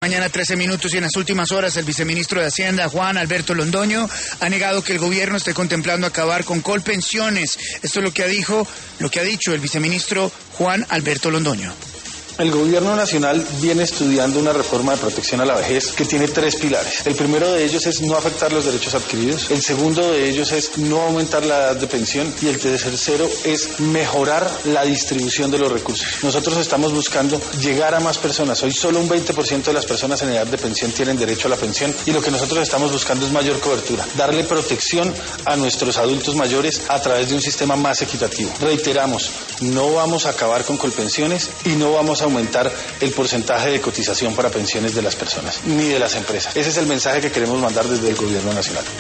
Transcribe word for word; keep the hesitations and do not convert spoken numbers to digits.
Mañana trece minutos y en las últimas horas el viceministro de Hacienda, Juan Alberto Londoño, ha negado que el gobierno esté contemplando acabar con Colpensiones. Esto es lo que ha dicho, lo que ha dicho el viceministro Juan Alberto Londoño. El gobierno nacional viene estudiando una reforma de protección a la vejez que tiene tres pilares. El primero de ellos es no afectar los derechos adquiridos. El segundo de ellos es no aumentar la edad de pensión. Y el tercero es mejorar la distribución de los recursos. Nosotros estamos buscando llegar a más personas. Hoy solo un veinte por ciento de las personas en edad de pensión tienen derecho a la pensión. Y lo que nosotros estamos buscando es mayor cobertura. Darle protección a nuestros adultos mayores a través de un sistema más equitativo. Reiteramos, no vamos a acabar con Colpensiones y no vamos a aumentar el porcentaje de cotización para pensiones de las personas, ni de las empresas. Ese es el mensaje que queremos mandar desde el Gobierno Nacional.